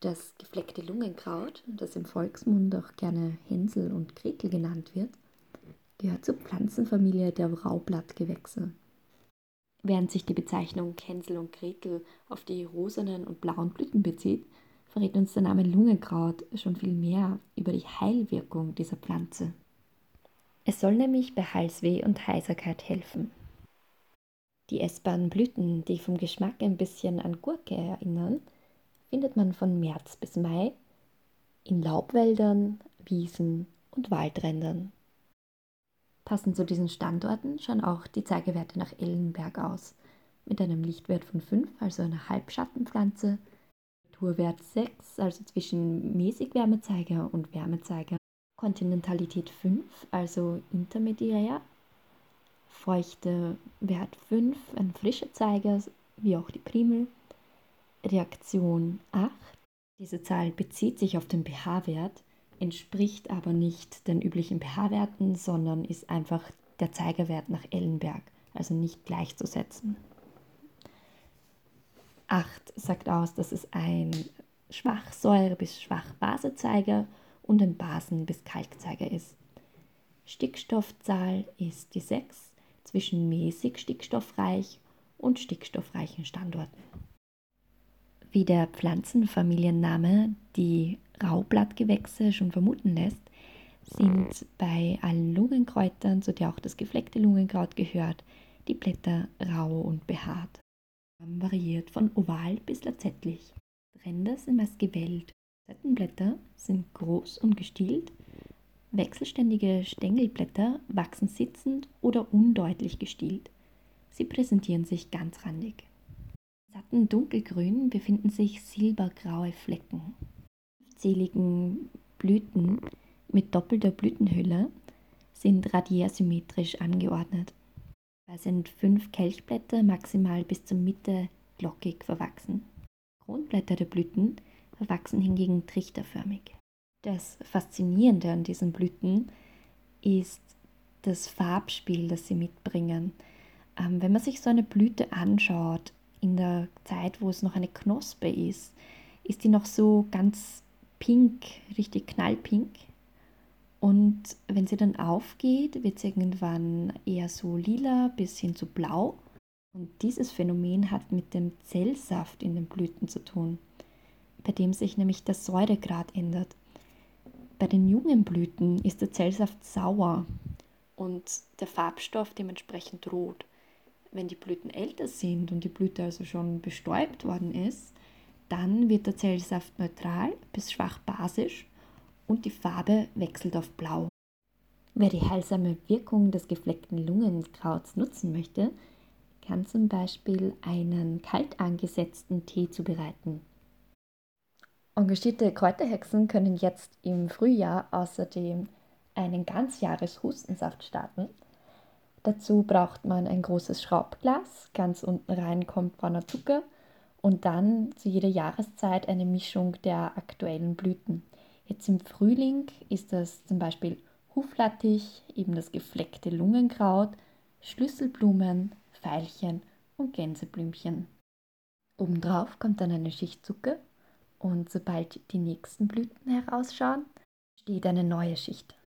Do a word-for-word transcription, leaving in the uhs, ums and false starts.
Das gefleckte Lungenkraut, das im Volksmund auch gerne Hänsel und Gretel genannt wird, gehört zur Pflanzenfamilie der Raublattgewächse. Während sich die Bezeichnung Hänsel und Gretel auf die rosanen und blauen Blüten bezieht, verrät uns der Name Lungenkraut schon viel mehr über die Heilwirkung dieser Pflanze. Es soll nämlich bei Halsweh und Heiserkeit helfen. Die essbaren Blüten, die vom Geschmack ein bisschen an Gurke erinnern, findet man von März bis Mai in Laubwäldern, Wiesen und Waldrändern. Passend zu diesen Standorten schauen auch die Zeigewerte nach Ellenberg aus, mit einem Lichtwert von fünf, also einer Halbschattenpflanze, Temperaturwert sechs, also zwischen mäßig Wärmezeiger und Wärmezeiger, Kontinentalität fünf, also intermediär, Feuchte Wert fünf, ein frischer Zeiger, wie auch die Primel, Reaktion acht. Diese Zahl bezieht sich auf den pH-Wert, entspricht aber nicht den üblichen pH-Werten, sondern ist einfach der Zeigerwert nach Ellenberg, also nicht gleichzusetzen. acht sagt aus, dass es ein Schwachsäure- bis Schwachbasezeiger und ein Basen- bis Kalkzeiger ist. Stickstoffzahl ist die sechs, zwischen mäßig stickstoffreich und stickstoffreichen Standorten. Wie der Pflanzenfamilienname die Raublattgewächse schon vermuten lässt, sind bei allen Lungenkräutern, zu der auch das gefleckte Lungenkraut gehört, die Blätter rau und behaart. Variiert von oval bis lanzettlich. Ränder sind meist gewellt. Seitenblätter sind groß und gestielt. Wechselständige Stängelblätter wachsen sitzend oder undeutlich gestielt. Sie präsentieren sich ganzrandig. Im satten Dunkelgrün befinden sich silbergraue Flecken. Fünfzähligen Blüten mit doppelter Blütenhülle sind radiärsymmetrisch angeordnet. Dabei sind fünf Kelchblätter maximal bis zur Mitte lockig verwachsen. Die Kronblätter der Blüten verwachsen hingegen trichterförmig. Das Faszinierende an diesen Blüten ist das Farbspiel, das sie mitbringen. Ähm, wenn man sich so eine Blüte anschaut, in der Zeit, wo es noch eine Knospe ist, ist die noch so ganz pink, richtig knallpink. Und wenn sie dann aufgeht, wird sie irgendwann eher so lila bis hin zu blau. Und dieses Phänomen hat mit dem Zellsaft in den Blüten zu tun, bei dem sich nämlich der Säuregrad ändert. Bei den jungen Blüten ist der Zellsaft sauer und der Farbstoff dementsprechend rot. Wenn die Blüten älter sind und die Blüte also schon bestäubt worden ist, dann wird der Zellsaft neutral bis schwach basisch und die Farbe wechselt auf blau. Wer die heilsame Wirkung des gefleckten Lungenkrauts nutzen möchte, kann zum Beispiel einen kalt angesetzten Tee zubereiten. Engagierte Kräuterhexen können jetzt im Frühjahr außerdem einen Ganzjahres-Hustensaft starten. Dazu braucht man ein großes Schraubglas, ganz unten rein kommt brauner Zucker und dann zu jeder Jahreszeit eine Mischung der aktuellen Blüten. Jetzt im Frühling ist das zum Beispiel Huflattich, eben das gefleckte Lungenkraut, Schlüsselblumen, Veilchen und Gänseblümchen. Obendrauf kommt dann eine Schicht Zucker und sobald die nächsten Blüten herausschauen, steht eine neue Schicht.